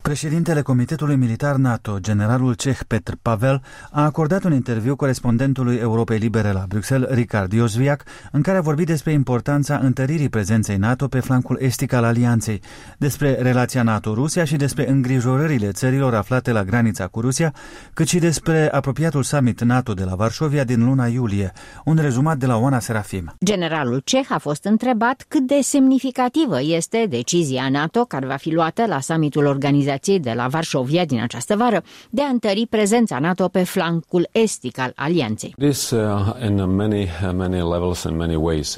Președintele Comitetului Militar NATO, generalul ceh Petr Pavel, a acordat un interviu corespondentului Europei Libere la Bruxelles, Richard Jozwiak, în care a vorbit despre importanța întăririi prezenței NATO pe flancul estic al alianței, despre relația NATO-Rusia și despre îngrijorările țărilor aflate la granița cu Rusia, cât și despre apropiatul summit NATO de la Varșovia din luna iulie. Un rezumat de la Oana Serafim. Generalul ceh a fost întrebat cât de semnificativă este decizia NATO care va fi luată la summitul organizației de la Varșovia din această vară de a întări prezența NATO pe flancul estic al alianței. This in many levels and many ways.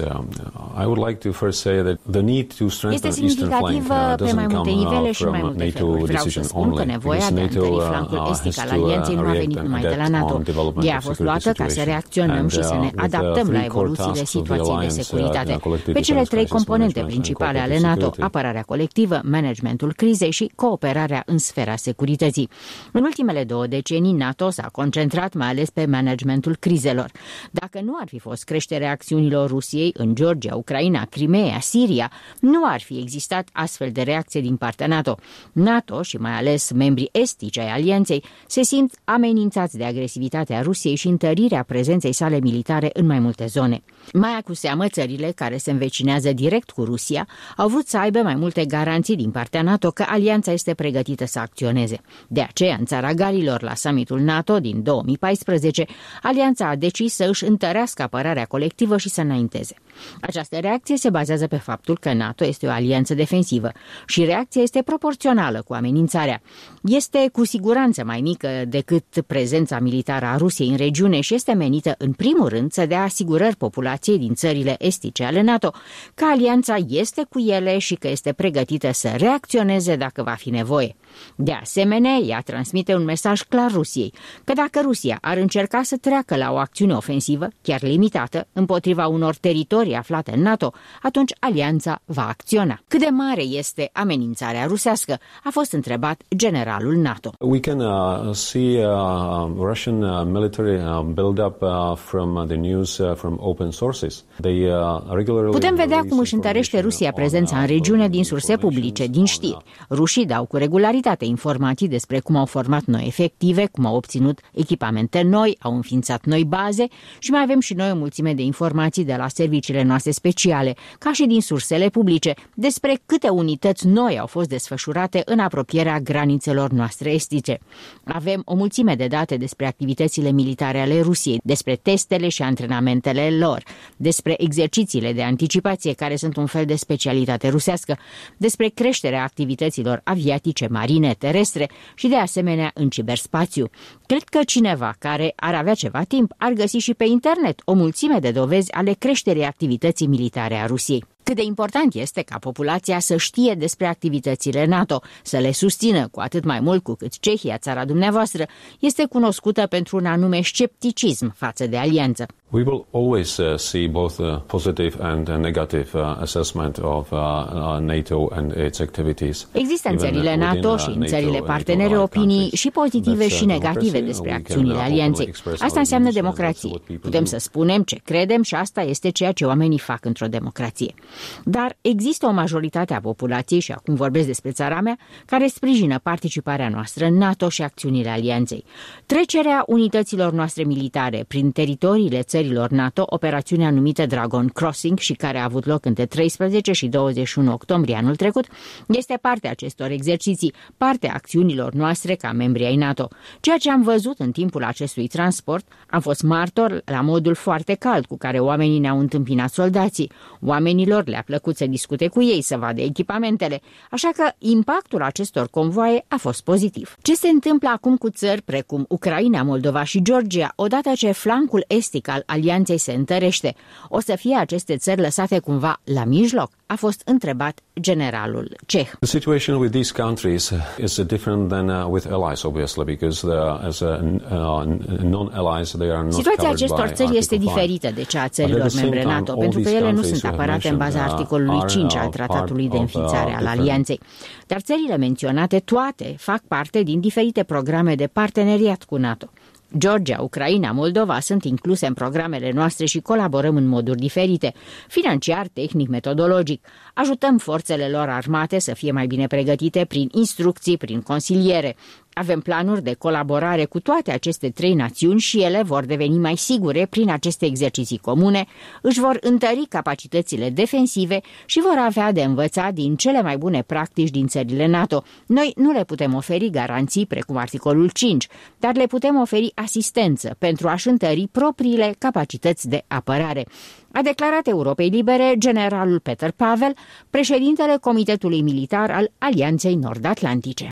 I would like to first say that the need to strengthen eastern flank doesn't come from NATO decision only. Nevoia de a întări flancul estic al alianței nu a venit numai de la NATO. Ea a fost luată ca să reacționăm și să ne adaptăm la evoluțiile situației de securitate pe cele trei componente principale ale NATO: apărarea colectivă, managementul crizei și cooperarea în sfera securității. În ultimele 2 decenii, NATO s-a concentrat mai ales pe managementul crizelor. Dacă nu ar fi fost creșterea acțiunilor Rusiei în Georgia, Ucraina, Crimea, Siria, nu ar fi existat astfel de reacție din partea NATO. NATO și mai ales membrii estici ai alianței se simt amenințați de agresivitatea Rusiei și întărirea prezenței sale militare în mai multe zone. Mai cu seamă, țările care se învecinează direct cu Rusia au vrut să aibă mai multe garanții din partea NATO că alianța este pregătită să acționeze. De aceea, în țara Galilor, la summitul NATO din 2014, alianța a decis să își întărească apărarea colectivă și să înainteze. Această reacție se bazează pe faptul că NATO este o alianță defensivă și reacția este proporțională cu amenințarea. Este cu siguranță mai mică decât prezența militară a Rusiei în regiune și este menită în primul rând să dea asigurări populației din țările estice ale NATO că alianța este cu ele și că este pregătită să reacționeze dacă va fi nevoie. De asemenea, ea transmite un mesaj clar Rusiei, că dacă Rusia ar încerca să treacă la o acțiune ofensivă, chiar limitată, împotriva unor teritorii aflate în NATO, atunci alianța va acționa. Cât de mare este amenințarea rusească, a fost întrebat generalul NATO. We can see Russian military build up from the news from open sources. Putem vedea cum își întărește Rusia prezența în regiune din surse publice, din știri. Rușii dau cu regularitate informații despre cum au format noi efective, cum au obținut echipamente noi, au înființat noi baze și mai avem și noi o mulțime de informații de la serviciile noastre speciale, ca și din sursele publice, despre câte unități noi au fost desfășurate în apropierea granițelor noastre estice. Avem o mulțime de date despre activitățile militare ale Rusiei, despre testele și antrenamentele lor, despre exercițiile de anticipație, care sunt un fel de specialitate rusească, despre creșterea activităților aviatice, marine, terestre și de asemenea în ciberspațiu. Cred că cineva care ar avea ceva timp ar găsi și pe internet o mulțime de dovezi ale creșterii activității militare a Rusiei. Cât de important este ca populația să știe despre activitățile NATO, să le susțină, cu atât mai mult cu cât Cehia, țara dumneavoastră, este cunoscută pentru un anume scepticism față de alianță. We will always see both positive and negative assessment of NATO and its activities. Există în țările NATO și în țările partenere opinii și pozitive și negative despre acțiunile alianței. Asta înseamnă democrație. Putem să spunem ce credem și asta este ceea ce oamenii fac într-o democrație. Dar există o majoritate a populației, și acum vorbesc despre țara mea, care sprijină participarea noastră în NATO și acțiunile alianței. Trecerea unităților noastre militare prin teritoriile țărilor NATO, operațiunea numită Dragon Crossing și care a avut loc între 13 și 21 octombrie anul trecut, este parte a acestor exerciții, parte a acțiunilor noastre ca membri ai NATO. Ceea ce am văzut în timpul acestui transport, am fost martor la modul foarte cald cu care oamenii ne-au întâmpinat soldații. Oamenilor le-a plăcut să discute cu ei, să vadă echipamentele, așa că impactul acestor convoaie a fost pozitiv. Ce se întâmplă acum cu țări precum Ucraina, Moldova și Georgia, odată ce flancul estic al alianței se întărește? O să fie aceste țări lăsate cumva la mijloc? A fost întrebat generalul ceh. The situation with these countries is different than with allies, obviously, because as non-allies they are not. Situația acestor țări este diferită de cea a țărilor membre NATO, pentru că ele nu sunt apărate în baza articolului 5 al Tratatului de Înființare al Alianței. Dar țările menționate toate fac parte din diferite programe de parteneriat cu NATO. Georgia, Ucraina, Moldova sunt incluse în programele noastre și colaborăm în moduri diferite, financiar, tehnic, metodologic. Ajutăm forțele lor armate să fie mai bine pregătite prin instrucții, prin consiliere. Avem planuri de colaborare cu toate aceste 3 națiuni și ele vor deveni mai sigure prin aceste exerciții comune, își vor întări capacitățile defensive și vor avea de învățat din cele mai bune practici din țările NATO. Noi nu le putem oferi garanții precum articolul 5, dar le putem oferi asistență pentru a-și întări propriile capacități de apărare, a declarat Europei Libere generalul Petr Pavel, președintele Comitetului Militar al Alianței Nord-Atlantice.